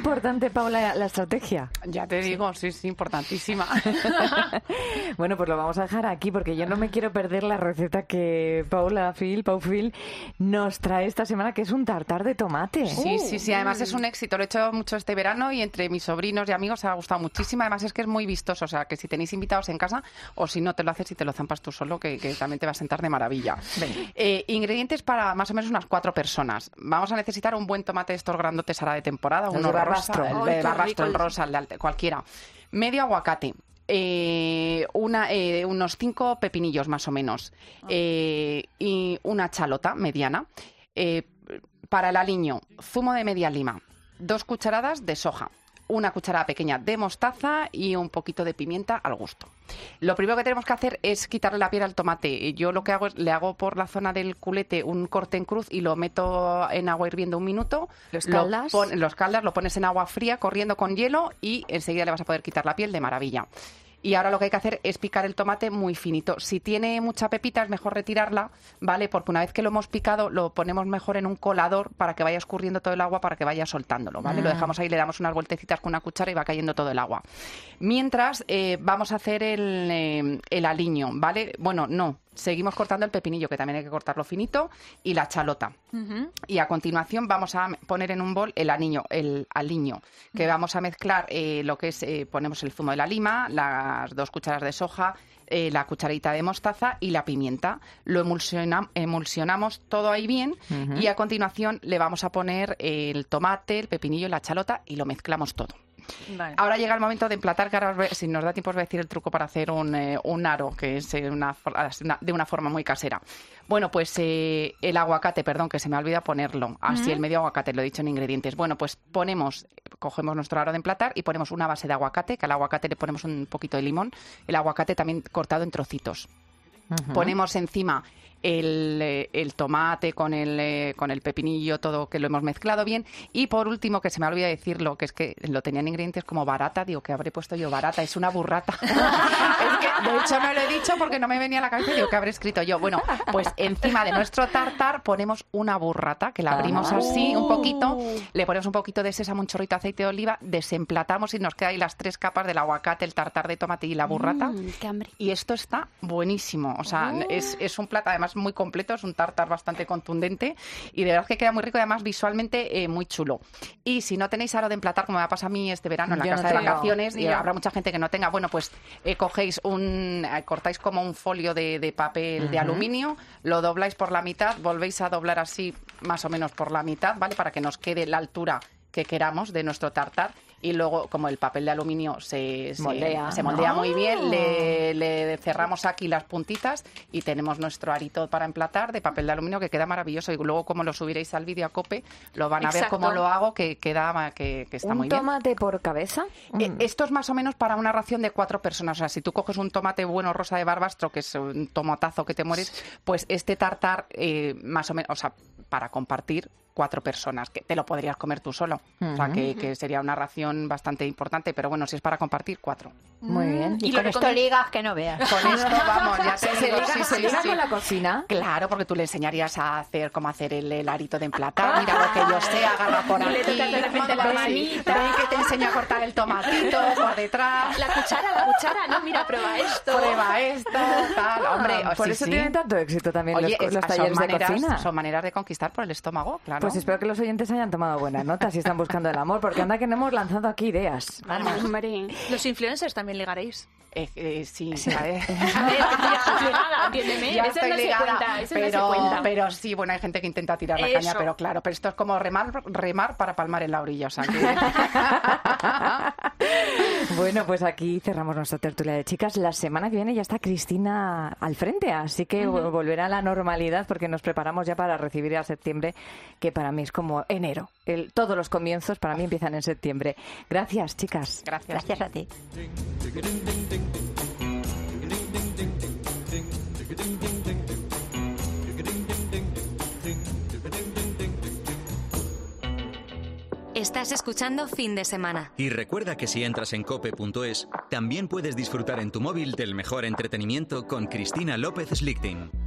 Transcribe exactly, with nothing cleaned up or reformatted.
importante, Paula, la estrategia? Ya te digo, sí, sí, importantísima. Bueno, pues lo vamos a dejar aquí porque yo no me quiero perder la receta que Paula Phil, Pau Phil, nos trae esta semana, que es un tartar de tomate. Sí, Uh. sí, sí, además es un éxito. Lo he hecho mucho este verano y entre mis sobrinos y amigos ha gustado muchísimo. Además es que es muy vistoso, o sea, que si tenéis invitados en casa o si no te lo haces y te lo zampas tú solo, que, que también te va a sentar de maravilla. Eh, ingredientes para más o menos unas cuatro personas. Vamos a necesitar un buen tomate de estos grandotes ahora de temporada, Los uno de rosa, Barbastro. el Ay, de qué Barbastro, rico. el rosa, el de Alte, cualquiera. Medio aguacate. Eh, una, eh, unos cinco pepinillos más o menos. Eh, y una chalota mediana. Eh, para el aliño, zumo de media lima. Dos cucharadas de soja. Una cucharada pequeña de mostaza y un poquito de pimienta al gusto. Lo primero que tenemos que hacer es quitarle la piel al tomate. Yo lo que hago es, le hago por la zona del culete un corte en cruz y lo meto en agua hirviendo un minuto. ¿Los Lo caldas? pon- los caldas, lo pones en agua fría corriendo con hielo y enseguida le vas a poder quitar la piel de maravilla. Y ahora lo que hay que hacer es picar el tomate muy finito. Si tiene mucha pepita es mejor retirarla, ¿vale? Porque una vez que lo hemos picado lo ponemos mejor en un colador para que vaya escurriendo todo el agua, para que vaya soltándolo, ¿vale? Lo dejamos ahí, le damos unas vueltecitas con una cuchara y va cayendo todo el agua. Mientras eh, vamos a hacer el, eh, el aliño, ¿vale? Bueno, no. Seguimos cortando el pepinillo, que también hay que cortarlo finito, y la chalota. Ujú. Y a continuación vamos a poner en un bol el aliño, el aliño que vamos a mezclar eh, lo que es, eh, ponemos el zumo de la lima, las dos cucharadas de soja, eh, la cucharadita de mostaza y la pimienta. Lo emulsiona- emulsionamos todo ahí bien y a continuación le vamos a poner el tomate, el pepinillo y la chalota y lo mezclamos todo. Vale. Ahora llega el momento de emplatar, que ahora os voy- si nos da tiempo os voy a decir el truco para hacer un, eh, un aro, que es eh, una, for- una- de una forma muy casera. Bueno, pues eh, el aguacate, perdón, que se me olvida ponerlo. Así, el medio aguacate, lo he dicho en ingredientes. Bueno, pues ponemos, cogemos nuestro aro de emplatar y ponemos una base de aguacate, que al aguacate le ponemos un poquito de limón. El aguacate también cortado en trocitos. Ponemos encima el, eh, el tomate con el, eh, con el pepinillo, todo que lo hemos mezclado bien. Y por último, que se me olvida decirlo, que es que lo tenía en ingredientes como barata, digo, que habré puesto yo barata, es una burrata. Es que, de hecho, no lo he dicho porque no me venía a la cabeza, digo, que habré escrito yo. Bueno, pues encima de nuestro tartar ponemos una burrata, que la abrimos así un poquito, le ponemos un poquito de sésamo, un chorrito de aceite de oliva, desemplatamos y nos quedan ahí las tres capas del aguacate, el tartar de tomate y la burrata. Mm, qué hambre. Y esto está buenísimo. O sea, es, es un plato además muy completo, es un tartar bastante contundente y de verdad que queda muy rico y además visualmente eh, muy chulo. Y si no tenéis aro de emplatar, como me ha pasado a mí este verano en la Yo no casa de tengo. vacaciones, y Ya. habrá mucha gente que no tenga, bueno, pues eh, cogéis un, eh, cortáis como un folio de, de papel de aluminio, lo dobláis por la mitad, volvéis a doblar así más o menos por la mitad, ¿vale? Para que nos quede la altura que queramos de nuestro tartar. Y luego, como el papel de aluminio se, se Moldea. se moldea Ah. muy bien, le, le cerramos aquí las puntitas y tenemos nuestro arito para emplatar de papel de aluminio que queda maravilloso. Y luego, como lo subiréis al vídeo a Cope, lo van a ver Exacto. cómo lo hago, que queda que, que está ¿Un muy bien. tomate por cabeza? Eh, Mm. esto es más o menos para una ración de cuatro personas. O sea, si tú coges un tomate bueno rosa de Barbastro, que es un tomatazo que te mueres, pues este tartar, eh, más o menos, o sea, para compartir cuatro personas, que te lo podrías comer tú solo. O sea, que, que sería una ración bastante importante, pero bueno, si es para compartir, cuatro. Muy bien. Y Y lo con esto recomiendo- ligas que no veas. Con esto, vamos, ya te ¿Se digo, liga, sí, se sí, liga sí. con la cocina? Claro, porque tú le enseñarías a hacer cómo hacer el, el arito de emplatar. Mira lo que yo sé, agarra por Y le aquí. tocas de repente la ven, manita. ven que te enseño a cortar el tomatito por detrás. La cuchara, la cuchara, no, mira, prueba esto. Prueba esto, tal, hombre. Ah, por sí, eso sí. tienen tanto éxito también Oye, los, es- los son talleres de maneras, cocina. son maneras de conquistar por el estómago, claro. Pues espero que los oyentes hayan tomado buenas notas y están buscando el amor, porque anda que no hemos lanzado aquí ideas. Hombre. Los influencers también ligaréis. Eh, eh, sí, a ver. A ver, que tú ya estás ligada, entiéndeme. Ya Eso estoy no ligada, se cuenta, eso pero, no se cuenta. pero sí, bueno, hay gente que intenta tirar la Eso. caña, pero claro, pero esto es como remar, remar para palmar en la orilla, o sea que... Bueno, pues aquí cerramos nuestra tertulia de chicas. La semana que viene ya está Cristina al frente, así que uh-huh. volverá a la normalidad porque nos preparamos ya para recibir a septiembre, que para mí es como enero. El, todos los comienzos para mí empiezan en septiembre. Gracias, chicas. Gracias. Gracias a ti. Estás escuchando Fin de Semana. Y recuerda que si entras en cope punto es, también puedes disfrutar en tu móvil del mejor entretenimiento con Cristina López Slichting.